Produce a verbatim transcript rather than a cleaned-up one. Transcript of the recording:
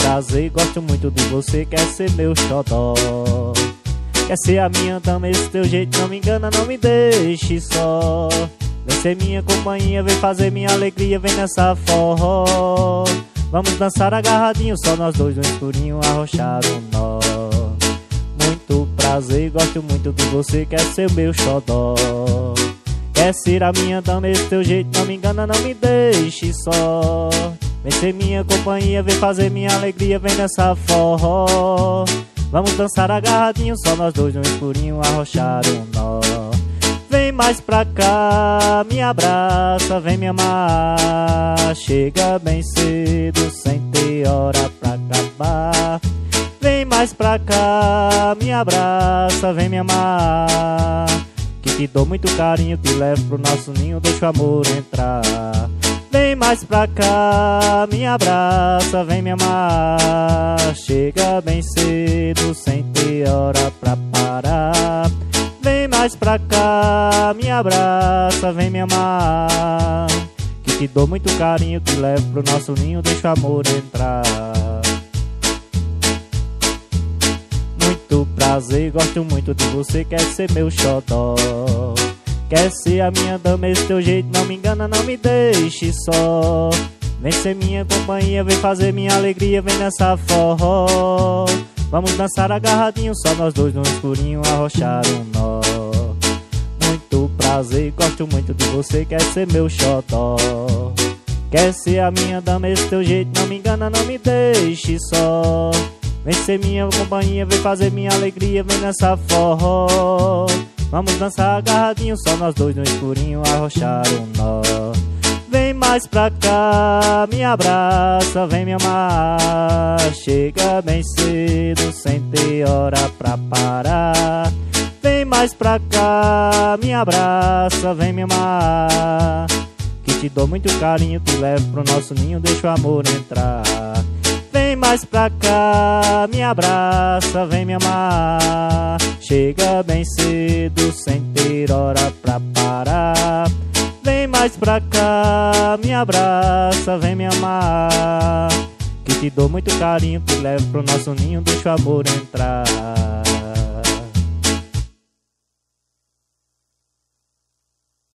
prazer, gosto muito de você, quer ser meu xodó. Quer ser a minha dama, esse teu jeito não me engana, não me deixe só. Vem ser minha companhia, vem fazer minha alegria, vem nessa forró. Vamos dançar agarradinho, só nós dois no escurinho, arrochar um nó. Muito prazer, gosto muito de você, quer ser meu xodó. Quer ser a minha dama, esse teu jeito não me engana, não me deixe só. Vem ser minha companhia, vem fazer minha alegria, vem nessa forró. Vamos dançar agarradinho, só nós dois no escurinho, arrochar um nó. Vem mais pra cá, me abraça, vem me amar. Chega bem cedo, sem ter hora pra acabar. Vem mais pra cá, me abraça, vem me amar. Que te dou muito carinho, te levo pro nosso ninho, deixa o amor entrar. Vem mais pra cá, me abraça, vem me amar. Chega bem cedo, sem ter hora pra parar. Vem mais pra cá, me abraça, vem me amar. Que te dou muito carinho, te levo pro nosso ninho, deixa o amor entrar. Muito prazer, gosto muito de você, quer ser meu xodó. Quer ser a minha dama, esse teu jeito não me engana, não me deixe só. Vem ser minha companhia, vem fazer minha alegria, vem nessa forró. Vamos dançar agarradinho, só nós dois no escurinho, arrochar um nó. Muito prazer, gosto muito de você, quer ser meu xodó. Quer ser a minha dama, esse teu jeito não me engana, não me deixe só. Vem ser minha companhia, vem fazer minha alegria, vem nessa forró. Vamos dançar agarradinho, só nós dois no escurinho, arrochar um nó. Vem mais pra cá, me abraça, vem me amar. Chega bem cedo, sem ter hora pra parar. Vem mais pra cá, me abraça, vem me amar. Que te dou muito carinho, te levo pro nosso ninho, deixa o amor entrar. Vem mais pra cá, me abraça, vem me amar. Chega bem cedo, sem ter hora pra parar. Vem mais pra cá, me abraça, vem me amar. Que te dou muito carinho, te levo pro nosso ninho, deixa o amor entrar.